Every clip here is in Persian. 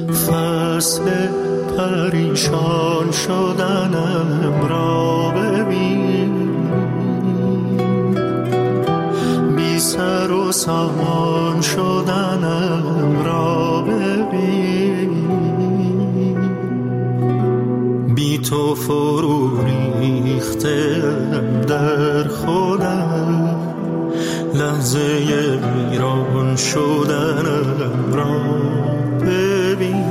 فصل پریشان شدنم را ببین، بی سر و سامان شدنم را ببین، بی تو فرو ریختم در خودم، لحظه ویران شدنم را ببین.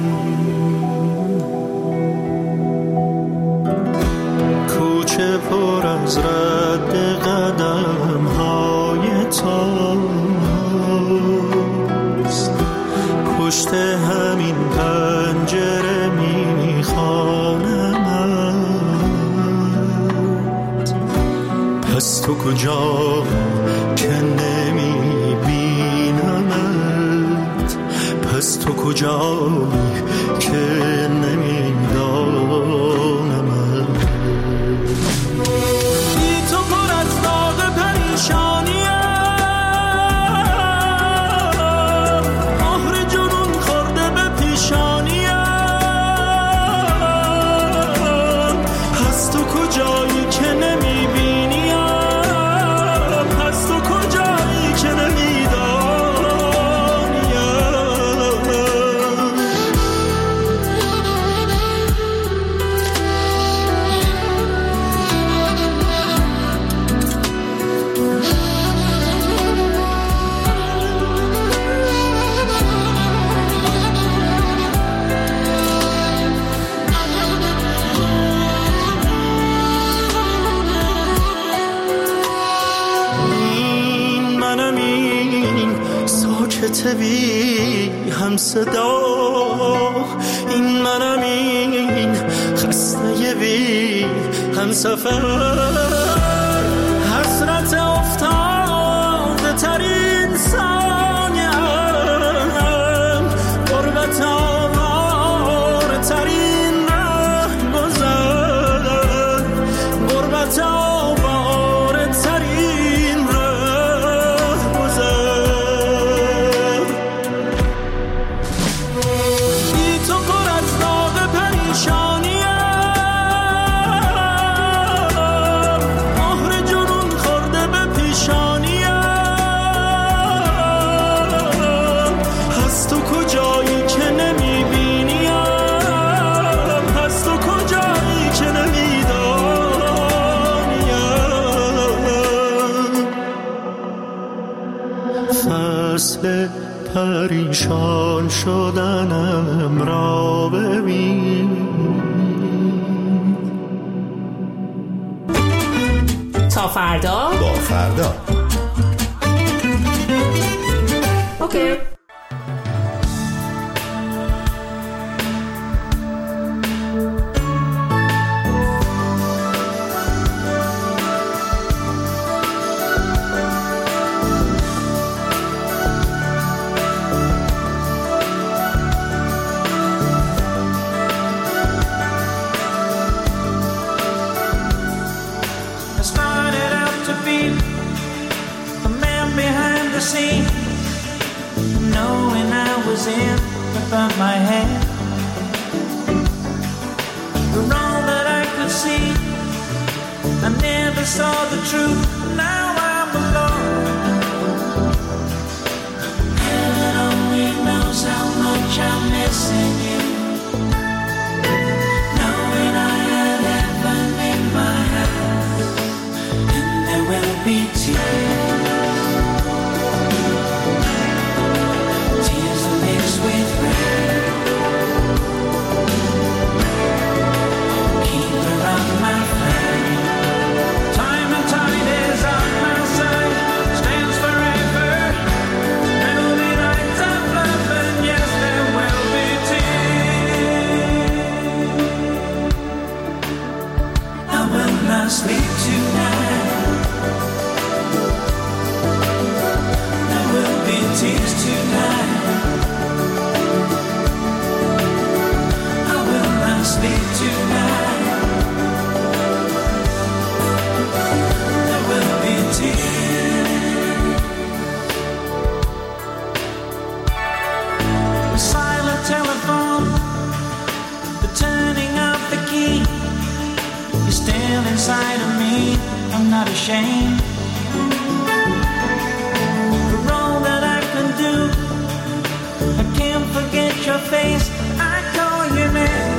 کوچه پر از رد قدم های تاست، پشت همین پنجره میخوانمت. پس تو کجا که نمیبینمت، پس تو کجایی که نمیدانمت. بی تو پر از داغ پریشانیم، مهر جنون خورده به پیشانیم. پس تو کجایی که نمیبینیم، پس تو کجایی که بی هم صدا، این منم، این خسته بی هم سفر، حسرت افتاده ترین ثانیم، غربت آوار ترین رهگذر، غربت آوار ترین رهگذر. فصل پریشان شدنم را ببین. تا فردا با فردا. اوکی. Knowing I was in without my hand, you're all that I could see. I never saw the truth. Now I'm alone. Heaven only knows how much I'm missing you. Knowing I had heaven in my hands, and there will be tears. With rain, keep around my friend. Time and tide is on my side, stands forever. There will be nights of love, and yes, there will be tears. I will not sleep tonight. not ashamed for all that I can do. I can't forget your face, I call your name.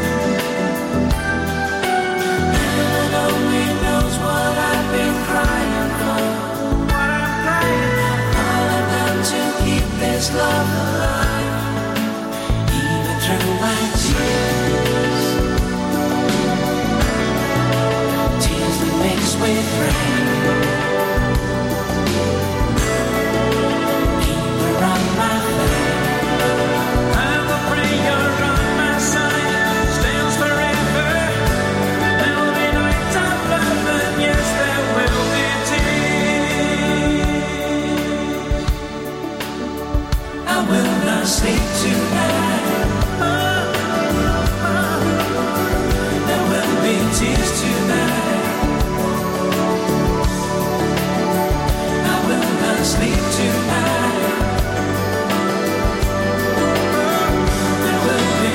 Heaven only knows what I've been crying for. What I'm crying for. All I've done to keep this love alive, even through my tears. Tears that mix with rain. Keep around my face. I'm afraid you're on my side. Stands forever. There'll be nights of love, and yes, there will be tears. I will not sleep tonight. There will be tears tonight. I will not sleep tonight. There will be.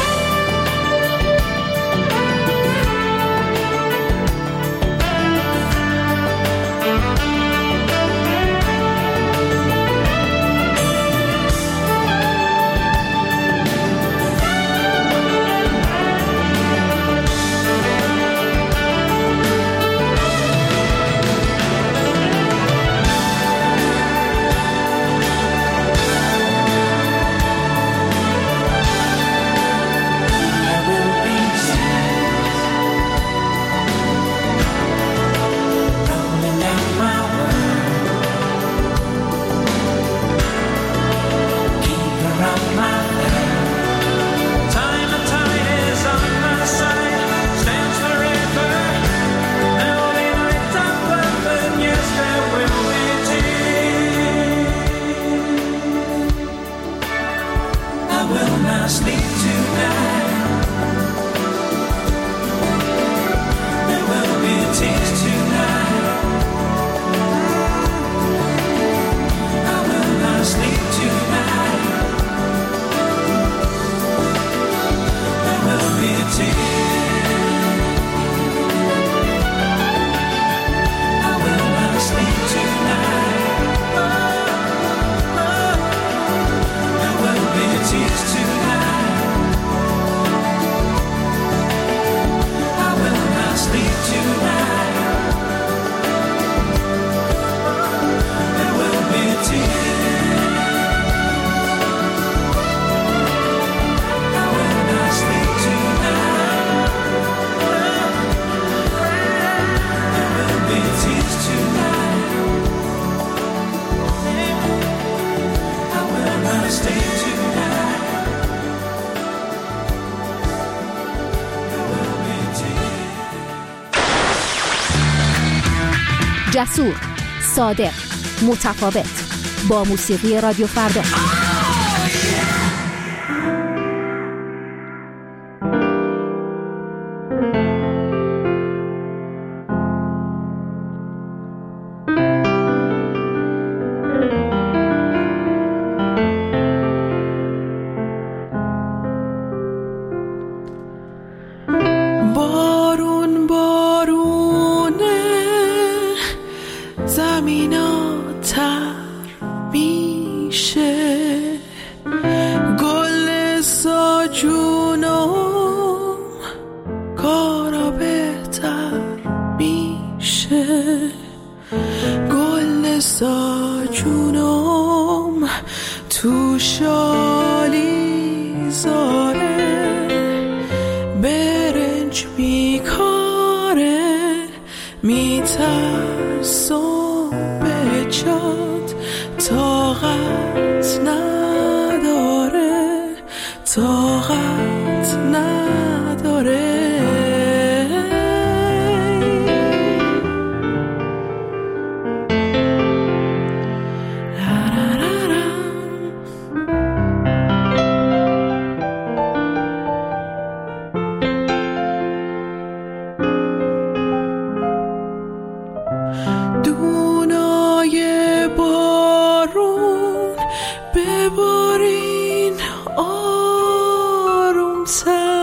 جسور، صادق، متفاوت، با موسیقی رادیو فردا.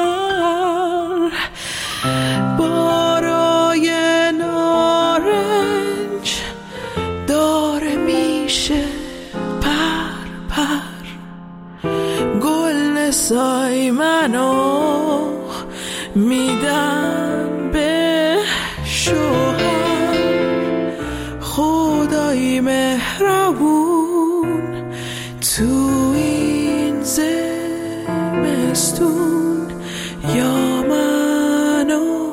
بارای ناره خدای منو میدن به شوهر، خدای مهربون تو این زمستون، یا منو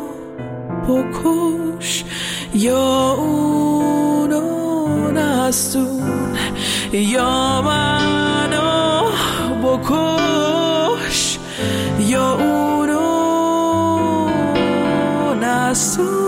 بکش یا اونو نستون، یا منو بکش یا اونو نستون.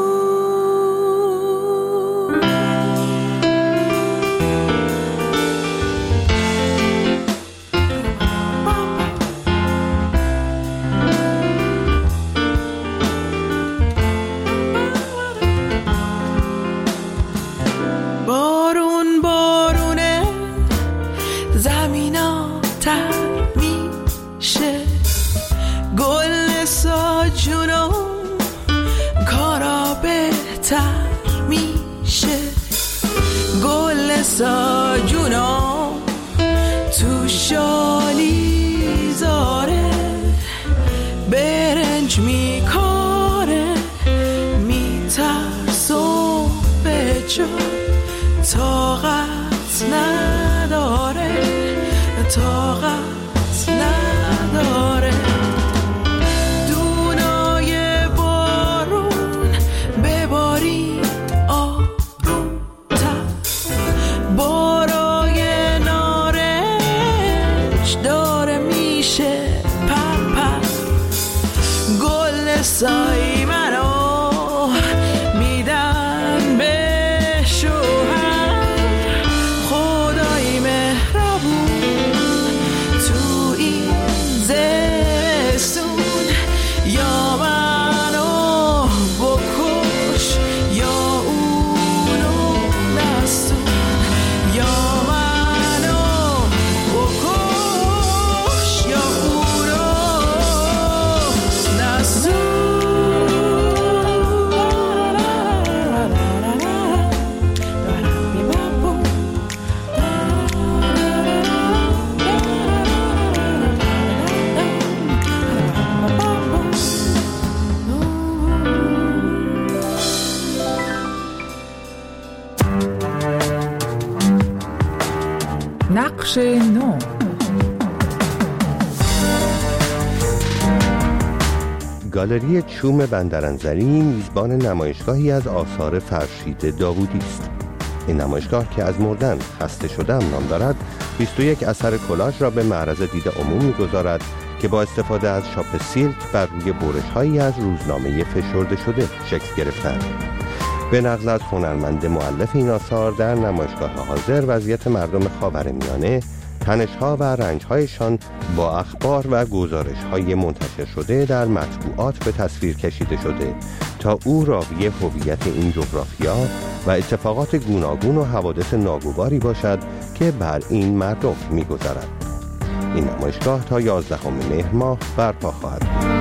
بارون بارونه زمینا تر میشه، گل ساجونو کارا بهتر میشه، گل ساجونو تو شالی زاره برنج میکاره، میترسو به جا طاقت نداره، طاقت نداره. دونای بارون بباری آرومتر، بارای نارنج داره میشه پر پر، گل سای منو میدن به شوهر، خدای مهربون تو این زمستون، یا منو بکش یا اونو نستون، یا منو بکش یا اونو نستون. نقش نو. گالری چوم بندرانزلی میزبان نمایشگاهی از آثار فرشید داوودی است. این نمایشگاه که از مردن خسته شدم نام دارد، 21 اثر کلاژ را به معرض دید عموم می‌گذارد که با استفاده از شاپ سیلک بر روی برش‌هایی از روزنامه فشرده شده شکل گرفتند. به نقل از هنرمند مؤلف این آثار، در نمایشگاه حاضر وضعیت مردم خاورمیانه، تنش‌ها و رنج‌هایشان با اخبار و گزارش‌های منتشر شده در مطبوعات به تصویر کشیده شده تا او راوی هویت این جغرافیا و اتفاقات گوناگون و حوادث ناگواری باشد که بر این مردم می‌گذرد. این نمایشگاه تا 11 مهر ماه برپا خواهد بود.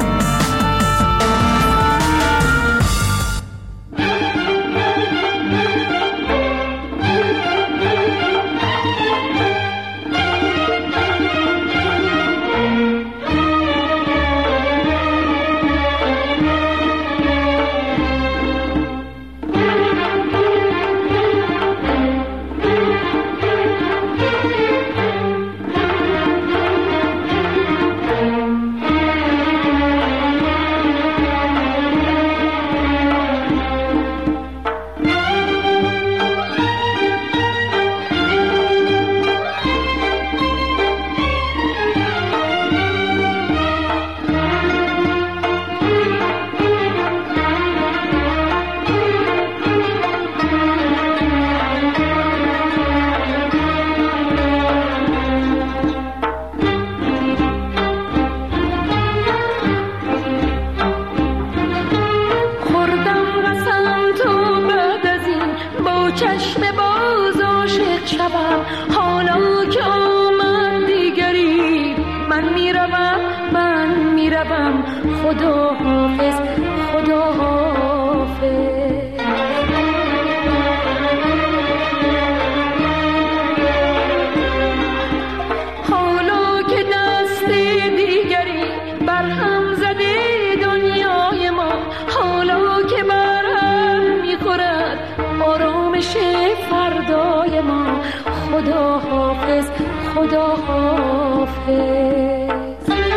خدا حافظ خدا حافظ. حالا که دست دیگر خدا حافظ خدا حافظ.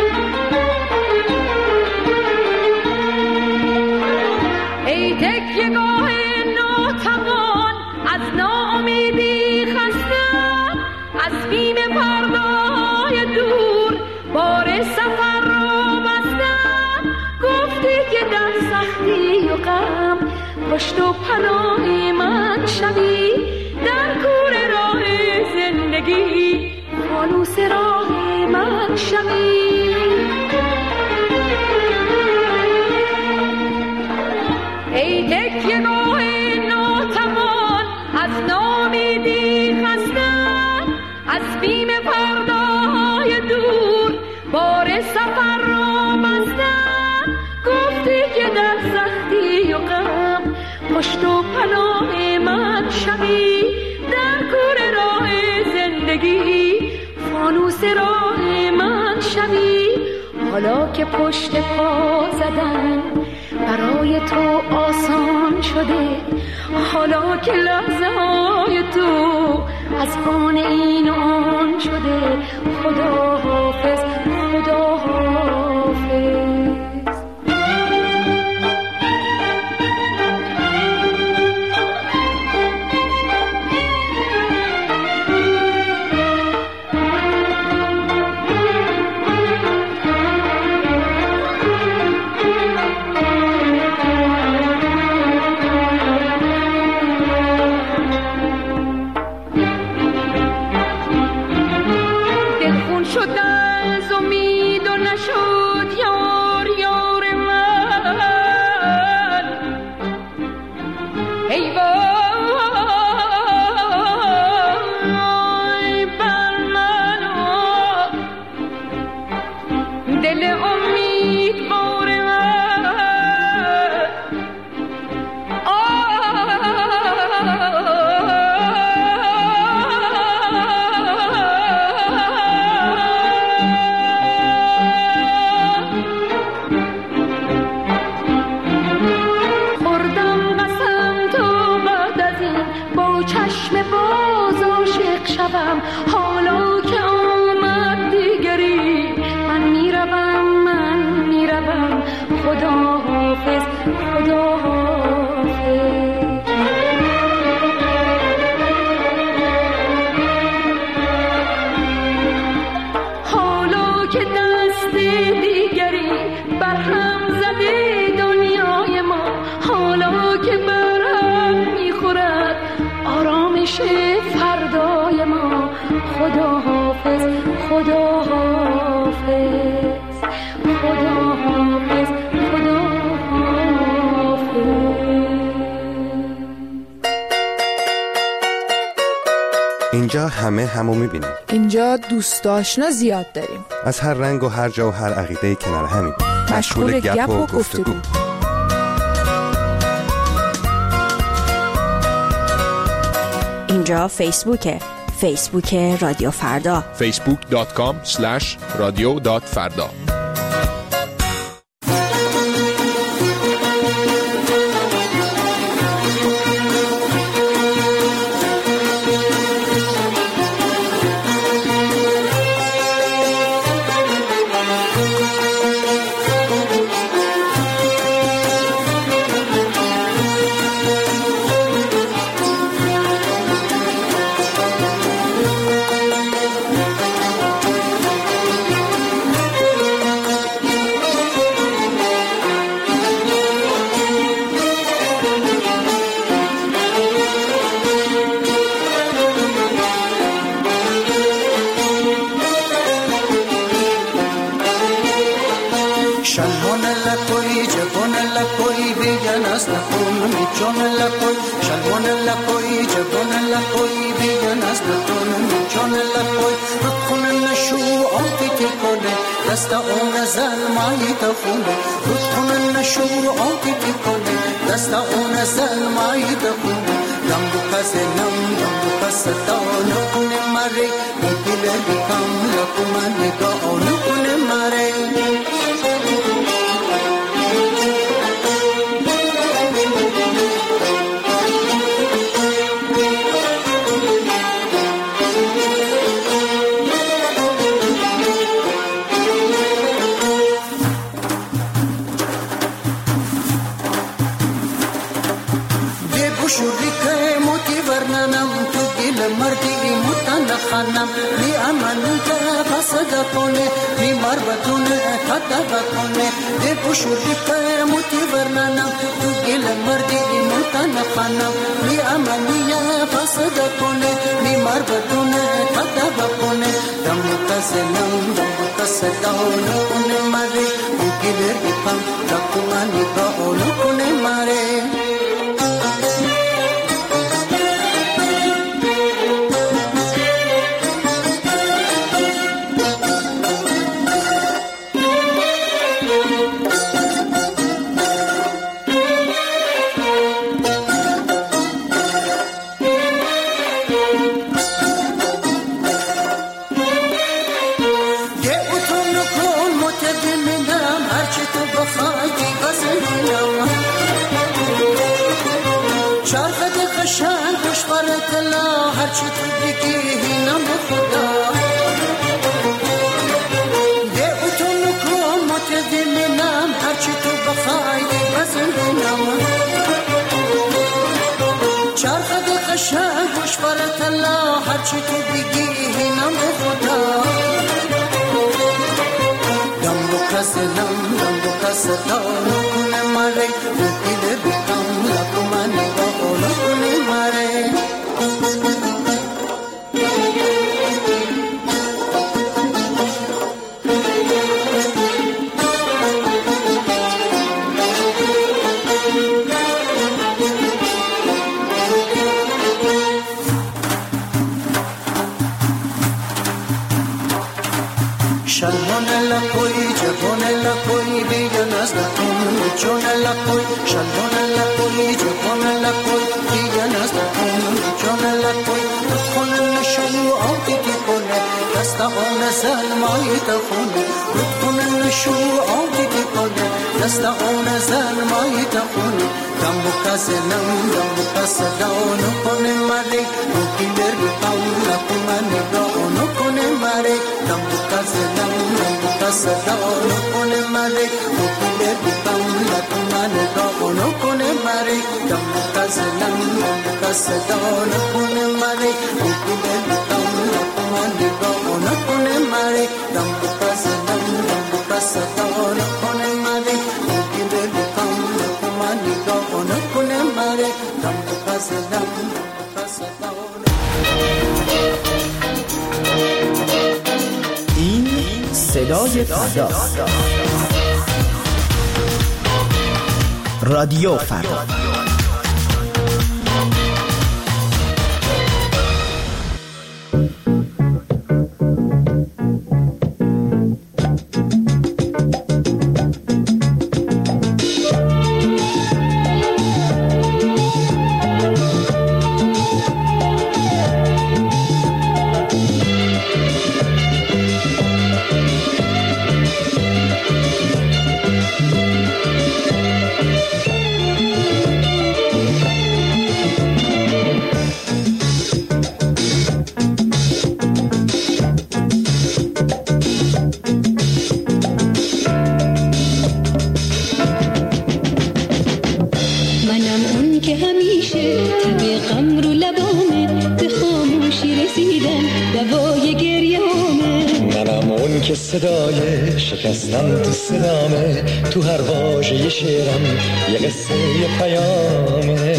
ای تکیه‌گاه ناتوان از ناامیدی خستم، از بیم فردای دور بار سفر را بستم. گفتی که در سختی و غم پشت و پناه من شوی، در کوره راه زندگی فانوس راه من شوی. ای تکیه‌گاه ناتوان از ناامیدی خستم، از بیم فردای دور بار سفر را بستم. گفتی که در سختی و غم پشت و پناه من شوی، در کوره راه زندگی فانوس راه من شوی. حالا که پشت پا زدن برای تو آسان شده، حالا که لحظه های تو از آن این و آن شده، خدا حافظ خدا حافظ. حالا که آمد دیگری من میروم خدا حافظ خدا حافظ. حالا که دست دیگری برهم زده دنیای ما، حالا که برهم میخورد آرامش فردای ما، خدا حافظ خدا حافظ خدا حافظ خدا حافظ. اینجا همه همو میبینیم. اینجا دوست آشنا زیاد داریم، از هر رنگ و هر جا و هر عقیده کنار همین، مشغول گپ و گفتگو. اینجا فیسبوک رادیو فردا، facebook.com/radio.farda. دست اون زلمایی تخونه رود کنن نشور آتی کنه دست اون زلمایی تخونه دم دو پس نم دم دو پس تا نکنه مره دل بیکم لکومن نگاه نکنه مره. پوشوری که موتی ورننم تو دل مردی موتن خانم می امنی که فسد کنه می مربتونه تدب کنه دی پوشوری که موتی ورننم تو دل مردی موتن خانم می امنی فسد کنه می مربتونه تدب کنه دم کسنم دم کسداون کنه ماری مکیلر دیپم لکمانی کا اون کنه ماره هرچی تو بگی هینم خدا ده اتون کن متدمنم هرچی تو بخوای بزنم چرخ ده قشنگ گوش برات الله هرچی تو بگی هینم خدا دم بو کس دانو کنه ماره مکیل بیتم لکمانی با اولو کنه ماره Shalom la koi biya nazdatun chona la koi shalom la koi jona la koi biya nazdatun chona la koi khun shu aati ki kone dasta on salmai ta khun shu aati ki kone dasta on salmai ta khun dambu kasadon kone mare kiler paula kumane don kone mare dambu kasadon kone mare kiler paula kumane don kone mare dambu kasadon kone mare kiler paula kumane don kone mare dambu kasadon kone mare kiler paula kumane don kone mare dambu kasadon این صدای فردا، رادیو فردا. صدای شکستن تو صدامه تو هر واژه شعرم یه قصه یه پیامه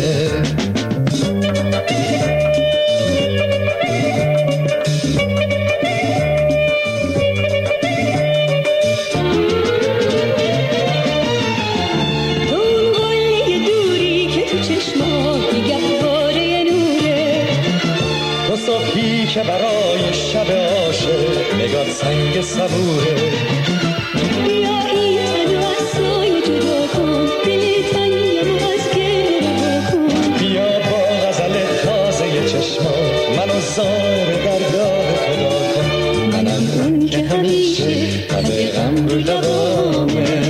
اون قله دوری که تو چشمات گهواره نوره تو صبحی که برای شب عاشق نگاه سنگ صبوره بیا این تنو از سایه جدا کن دل تنگم از گل رها کن بیا با غزل تازه چشمات منو زار درگاه خدا کن منم اون که همیشه همه غم رو لبامه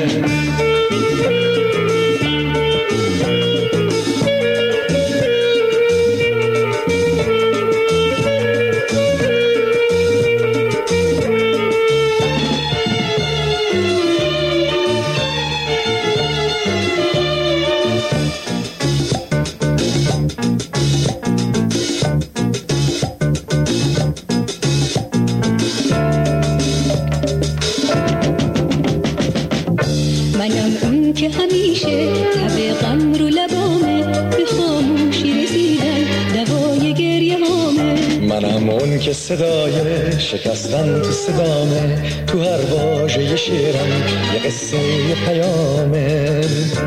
اون که همیشه تب غم رو لبامه، به خاموشی رسیدن دوای گریه هامه. منم اون که صدای شکستن تو صدامه، تو هر واژه شعرم یه قصه یه پیامه.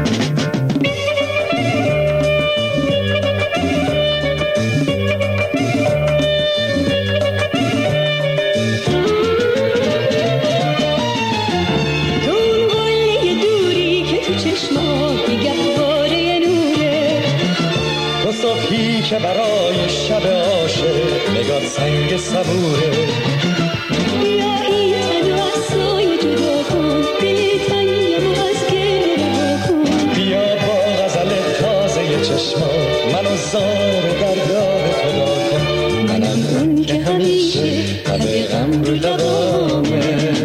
صبحی که برای شب عاشق نگات سنگ صبوره. بیا این تن و از سایه جدا کن، دل تنگم و از گریه رها کن. بیا با غزل تازه چشمات منو زار درگاه خدا کن. منم اون که همیشه تب غم رو لبامه.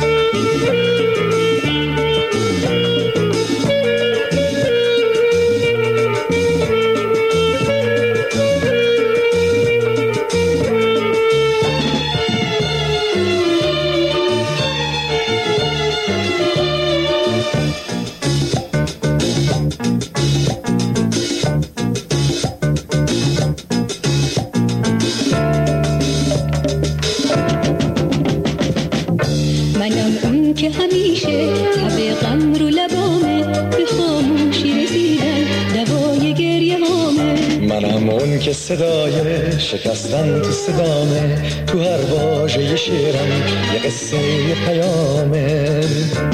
منم اون که همیشه تب غم رو لبامه، به خاموشی رسیدن دوای گریه هامه. منم اون که صدای شکستن تو صدامه، تو هر واژه شعرم یه قصه یه پیامه.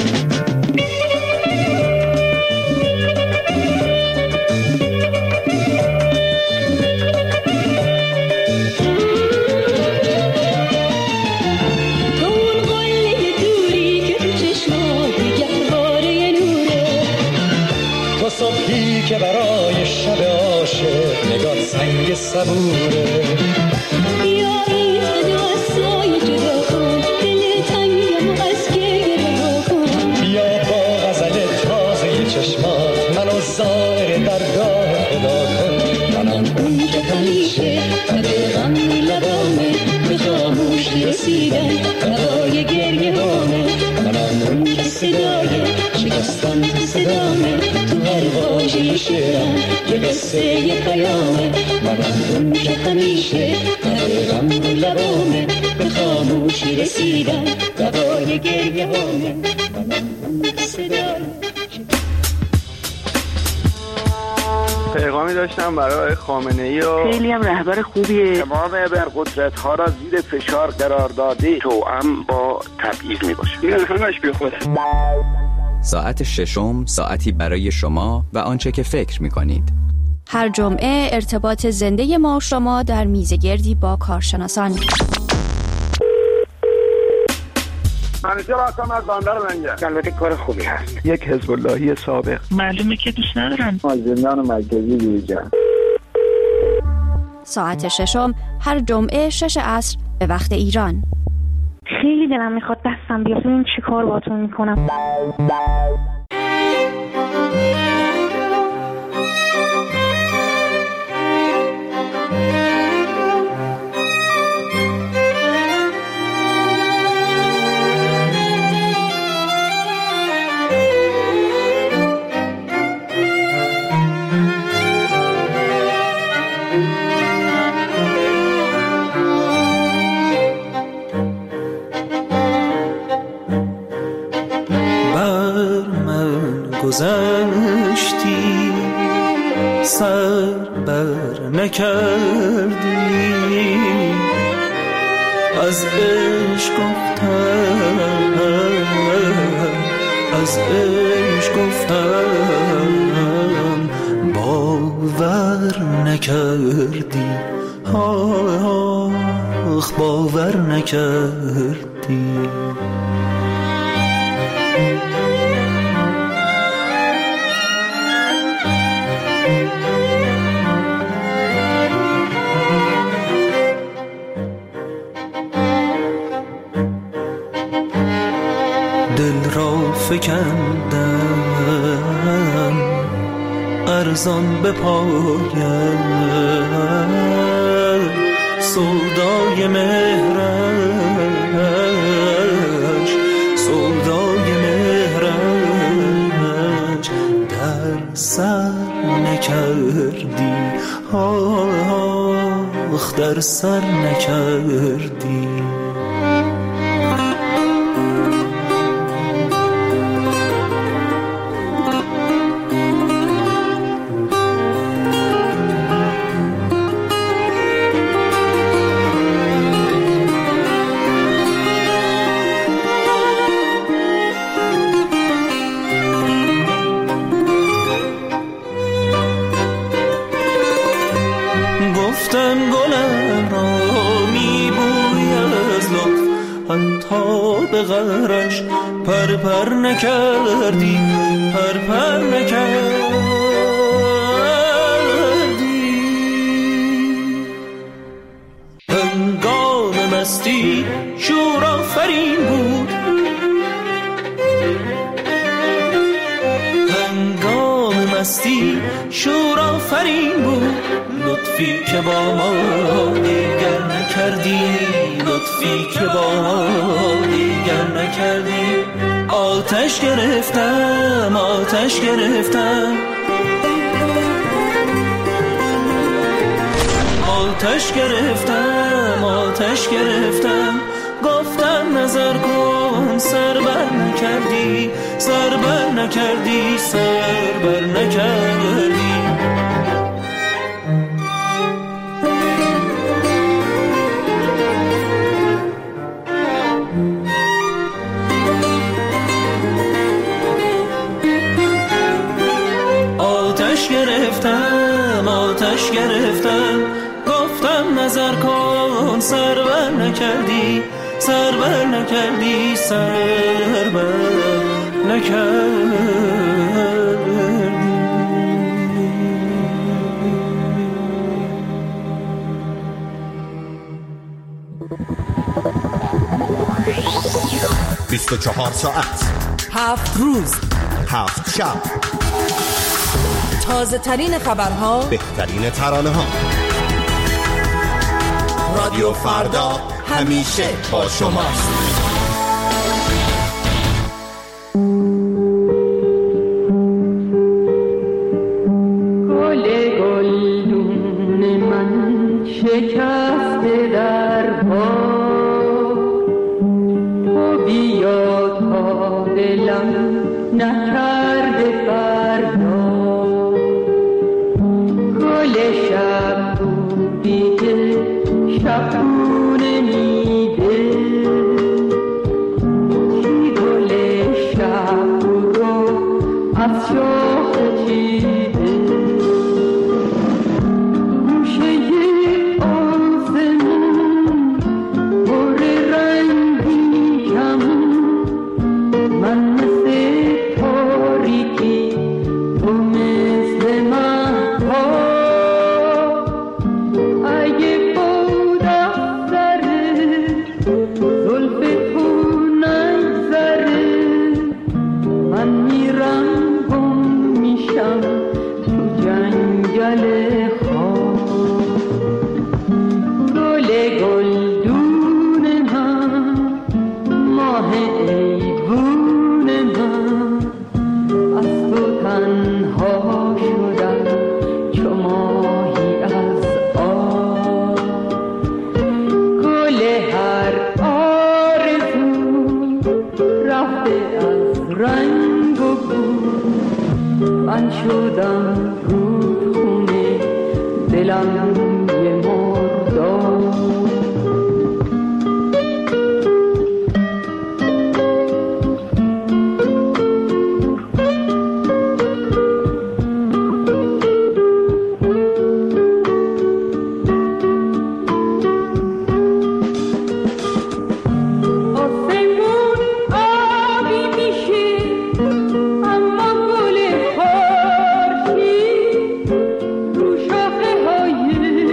صبحی که برای شب عاشق نگات سنگ صبوره. بیا این تن و از سایه جدا کن، دل تنگم و از گریه رها کن. بیا با غزل تازه چشمات منو زار درگاه خدا کن. منم اون که همیشه تب غم رو لبامه، به خاموشی رسیدن دوای گریه هامه. منم اون که صدای شکستن تو صدامه، تو هر واژه شعرم یه قصه یه پیامه. منم اون که همیشه تب غم رو لبامه، به خاموشی رسیدن دوای گریه هامه. منم اون که صدای پیغامی داشتم برای خامنه‌ای و خیلی هم رهبر خوبیه. تمام ابرقدرت‌ها را زیر فشار قرار داده، توأم با تبعیض میباشه. این همش بیخوده. ساعت ششم، ساعتی برای شما و آنچه که فکر می‌کنید. هر جمعه ارتباط زنده ما شما در میزگردی با کارشناسان. منیجر هستم از بندر لنگر. البته کار خوبی هست. یک حزب اللهی سابق. معلومه که دوست ندارن. از زندان مرکزی بیرون. ساعت ششم هر جمعه 6 عصر به وقت ایران. خیلی دلم میخواد دستم بیاد ببینم چی کار باهاتون میکنم. گذشتی سر بر نکردی، از عشق گفتم از عشق گفتم باور نکردی، آخ باور نکردی. دل را فکندم ارزان به پایم، سودای مهرش سودای مهرش در سر نکردی. گفتم گلم را میبوی از لطف، حتی به غرش پر نکردی، پر نکردی. هنگام مستی شور آفرین بود، هنگام مستی شور آفرین بود. لطفی که با ما دیگر نکردی، لطفی که با ما دیگر نکردی. آتش گرفتم، آتش گرفتم، آتش گرفتم، آتش گرفتم. گفتم نظر کن، سر بر نکردی، سر بر نکردی، سر بر نکردی. آتش گرفتم، آتش گرفتم. گفتم نظر کن، سر بر نکردی، سر بر نکردی، سر بر نکردی. بیست و 24 ساعت، 7 روز، 7 شب، تازه ترین خبرها، بهترین ترانه ها. رادیو فردا همیشه با شماست. گل گلدون من شکسته در پا، تو بیا تا دلم نکرده فردا. گل شب بودی که شبونه میده، چی گل شب رو از شاخ چیده. گوشه آسمون پر رنگی کمون، من مثل تاریکی، تو مثل مهتاب. اگه بود افسره زلف تو نگذره، من میرم گم میشم تو جنگل خواب. گل گلدون من، ماه ایوون من، از تو تنها شدم چو ماهی از آب. گل هر آرزو رفته از رنگ و بو، من شدم رودخونه دلم یه مرداب. آسمون آبی میشه اما گل خورشید رو شاخه های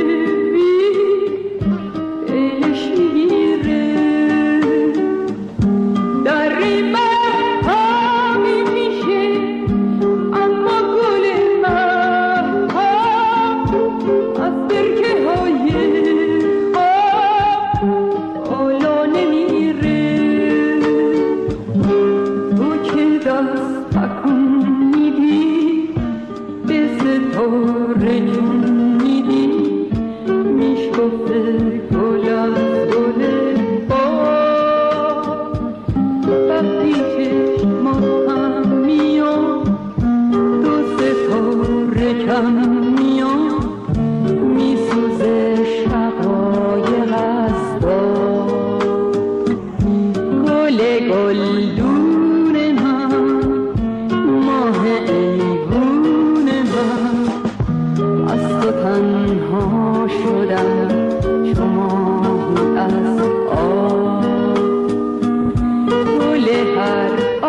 دلم میاد میسوزه شقایق از دار گل گلدون من ماه ایوون من از تو تنها شدم شما از آب گل هر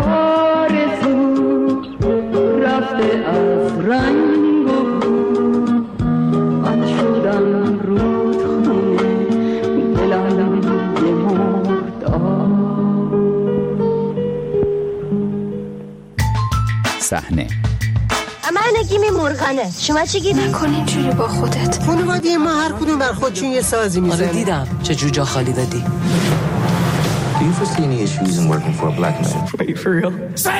آرزو رفته از رنگ و بو من شدم رودخونه دلم یه مردار. صحنه من نگیم مرغنه، شما چی گید؟ نکن اینجوری با خودت. خانواده ما هر کدوم بر خودشون یه سازی میزنه. آره دیدم چه جوجا خالی دادی. Do you foresee any issues in working for a black man? Wait for real?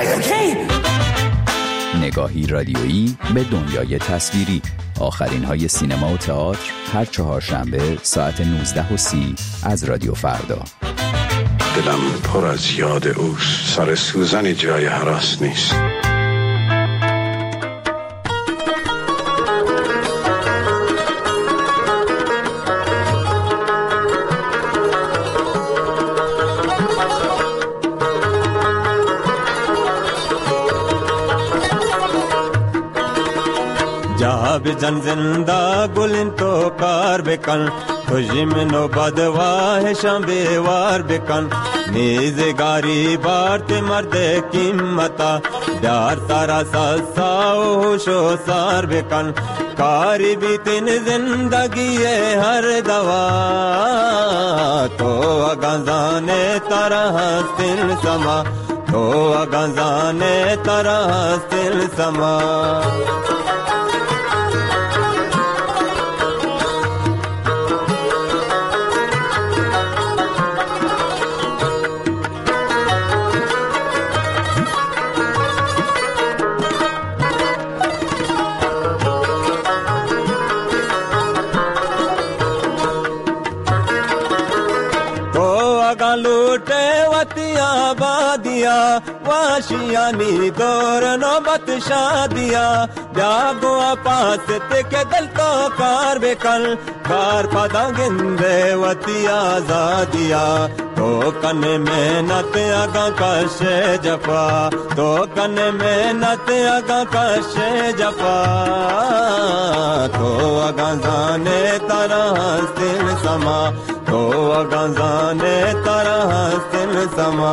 نگاهی رادیویی به دنیای تصویری. آخرین های سینما و تئاتر هر چهارشنبه ساعت 19:30 از رادیو فردا. دلم پر از یاد اوست، سر سوزن جای هراس نیست. بجن زنده گلین تو کار بکن خوشی منو بدواه شام بیوار بکن نیزگاری بارت مرد قیمتا دار تارا ساسا و ہوشو سار بکن کاری بیتن زندگی ہر دوا تو اگانزانے تارا ہستن سما تو اگانزانے تارا ہستن سما लूटे वतिया बादिया वाशियानी दौर नौबत शादिया जागो पास के दिल तो कार बेकल कार पदा गिंदे वतिया जादिया तो कन मेहनत आगा कशे जफा तो कन मेहनत आगा कशे जफा तो आगा जाने तारा हस्तिन समा तो अगंजाने तारा हस्तिन समा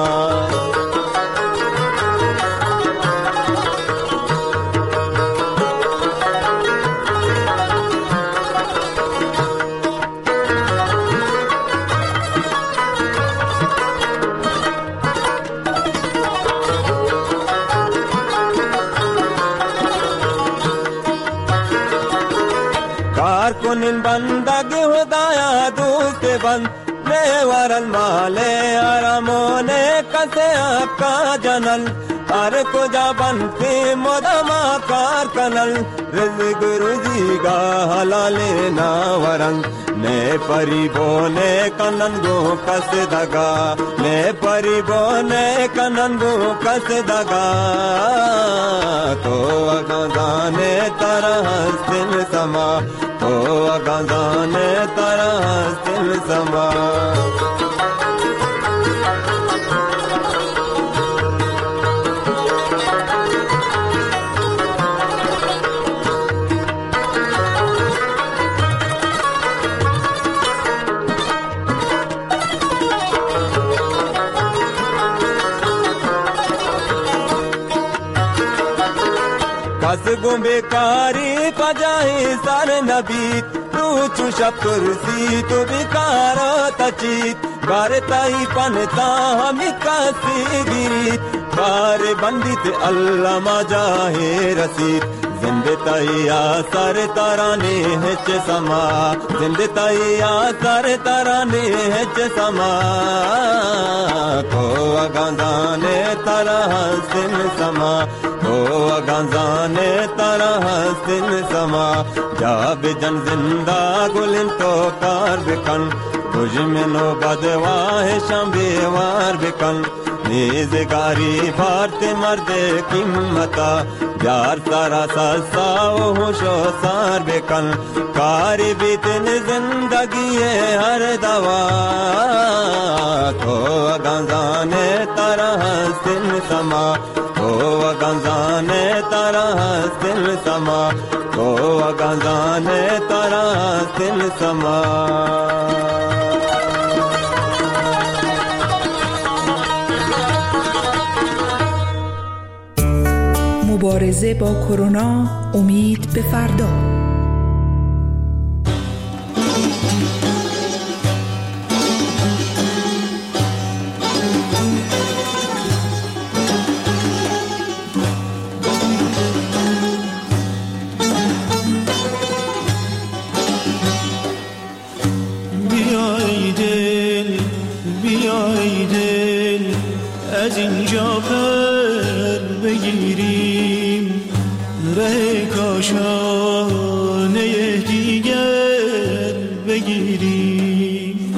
कारकुनिन बंदगी खुदाया दोस्त बंद वरल माले आरामोने कसे आपका जनल हर कुजा बनती मोदमा कार कनल रिज़्क़ रुज़ीगा हलाले ना वरंग ने परिबोने कनंगो कस दगा ने परिबोने कनंगो कस दगा तो अगंजाने तारा हस्तिन समा तो अगंजाने तारा हस्तिन समा कस गुंबेकारी पजाही सर नबीत तू चुशब कुर्सी तो बिकारो तचीत करताई पनता हम कासी गिरीत कार बंदित अल्लाह मजाहे रसीद जिंदताई आसर तराने हेच समा जिंदताई आसर तराने हेच समा को अगंजाने तरा हस्तिन समा को अगंजाने तरा हस्तिन समा जाब जन जिंदा गुलिन तो कार बिकन روزی منو بدواهشم بیوار بکن نیزگاری پارت مرد قیمتا بیار سارا سستا و ہوش و سار بکن کاری بیتن زندگی هر دوا تو گنزانے تارا حسن سما تو گنزانے تارا حسن سما تو گنزانے تارا حسن سما مبارزه با کرونا، امید به فردا. بیا ای دل، بیا ای دل، از اینجا پر بگیریم ره کاشانه دیگر بگیریم.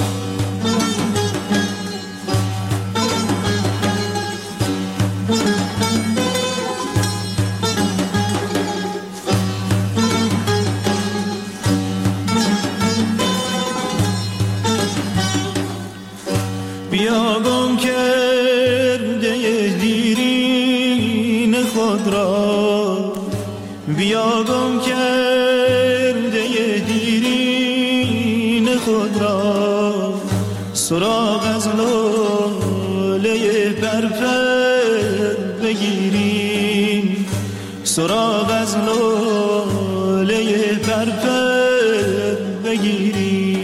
بیا گم کرده دیرین خود را، بیا گم کرده دیرین خود را، سراغ از لاله پرپر بگیریم، سراغ از لاله پرپر بگیریم.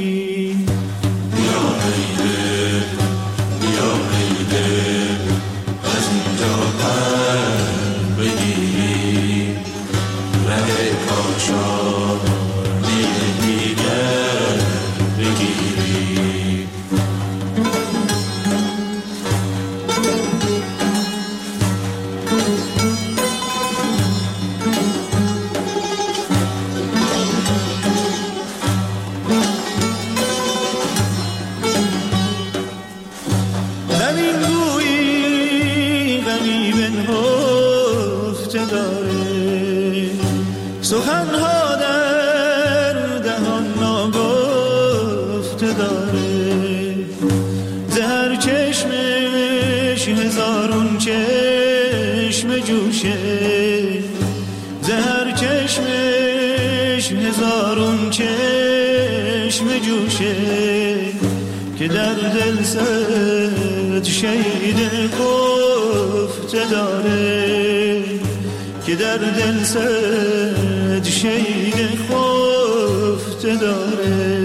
سخنها در دهان ناگفته داره، زهر چشمش هزارون چشم جوشه، زهر چشمش هزارون چشم جوشه، که در دل صد شهید گفته داره، که در دل صد شهید خفته داره.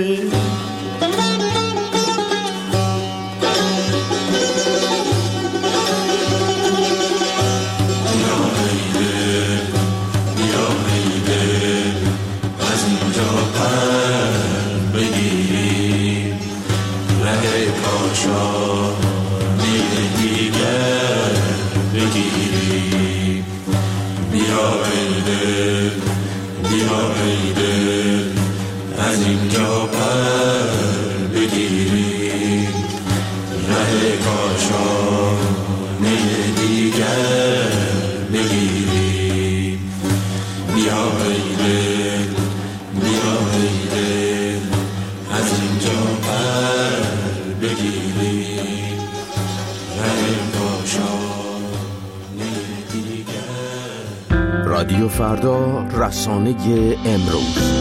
از اینجا پر بگیریم ره کاشانه دیگر بگیریم. بیا ای دل، بیا ای دل، از اینجا پر بگیریم ره کاشانه دیگر بگیریم. بیا ای دل، بیا ای دل، از اینجا پر بگیریم ره کاشانه دیگر. رادیو فردا، رسانه امروز.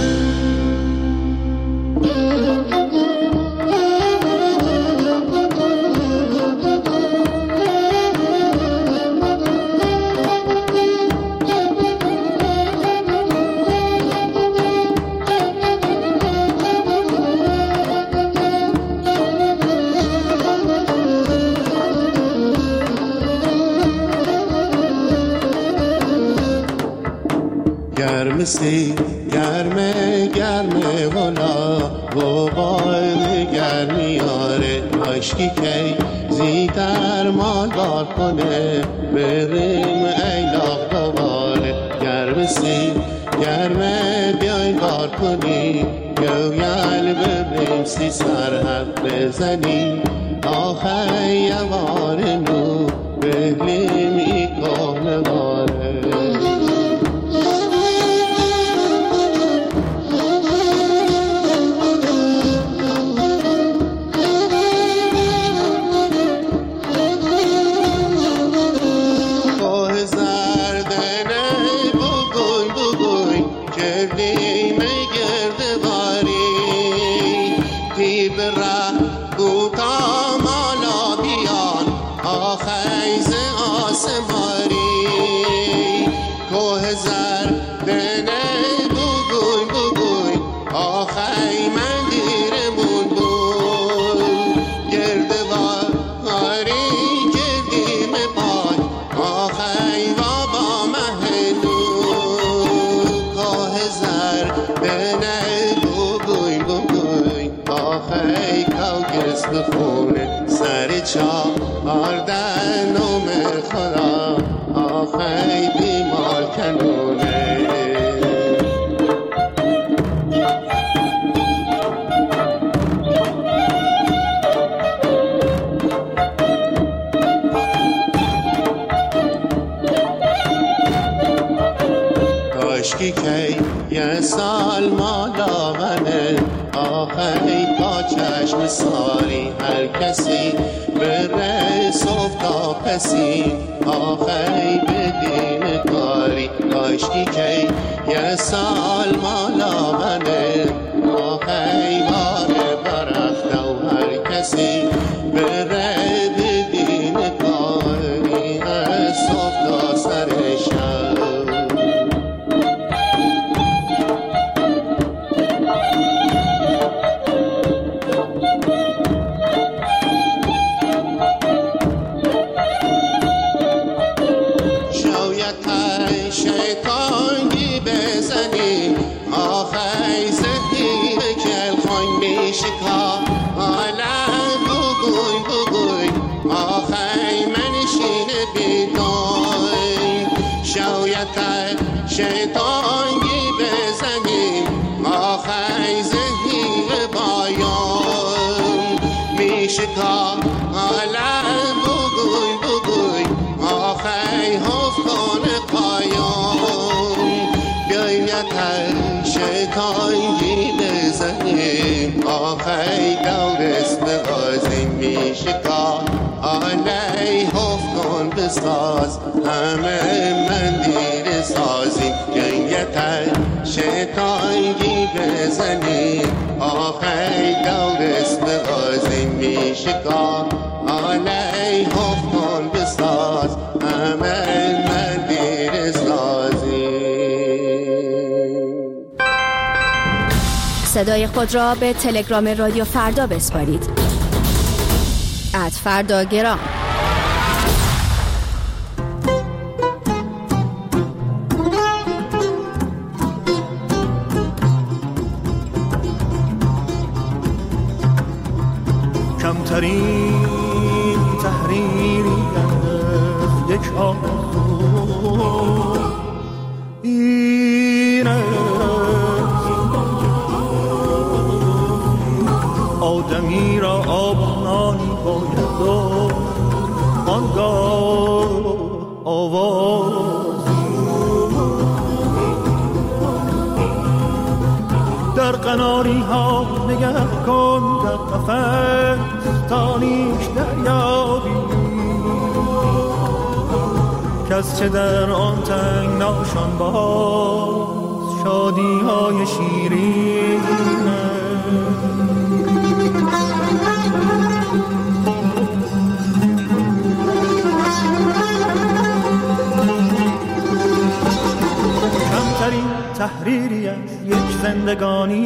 گرمسی گرمه گرمه والا و باید گرمی آره مشکی کی زیدر مال بار کنه بریم ایلاق دوباره. گرمسی گرمه بیای بار کنی گویل ببریم سی سر بزنی آخه یوار نو بهلی میکنه واره بخونه سر چهار دنم خدا آخی بیمال کنونه کاشکی کی یه سال مالا منه آخی تا چشم ساری هر کسی بره صبح تا پسی آخی بدین کاری کاشکی کی یه سال مالا منه آخی باره برفته و هر کسی بره بدین کاری از صبح تا سر شب شیطانی بزنیم آخی زهیر بایان میشکا عالم بگوی آخی حف کنه پایان بیایت شیطانی بزنیم آخی دورست بغازیم میشکا علی حف کن بساز همه مندیر سازیم گنگتر شیطانی بزنیم آخی دورست بغازیم میشکا علی حف کن بساز همه مندیر سازیم. صدای خود را به تلگرام رادیو فردا بسپارید. @فرداگرام. کمترین تحریری از یک آرزو اینه آدمی را آبانانی باید و آنگاه آوازی در قناری ها نگه کن در قفس تانیش دریابی کس چه در آن تنگ ناشان باز شادی های شیرین کمترین تحریری از یک زندگانی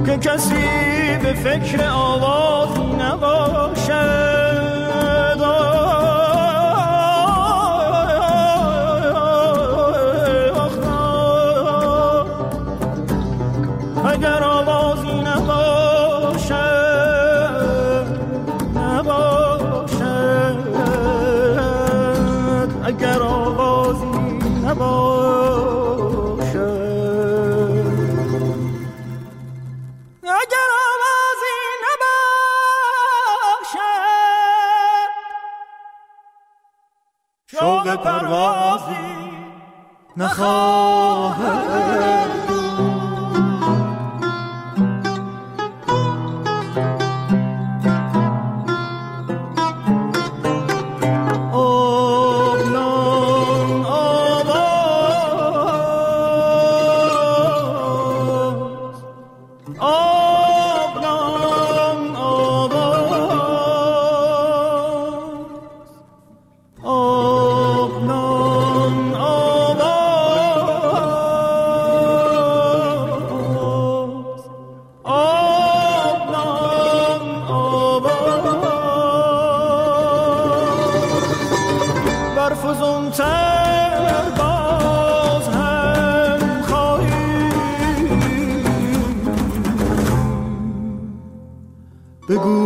که کسی به فکر آوازی نباشد. اگر آوازی نباشد، اگر آوازی نباشد، اگر آوازی نباشد، شوق پروازی نخواهد. بگو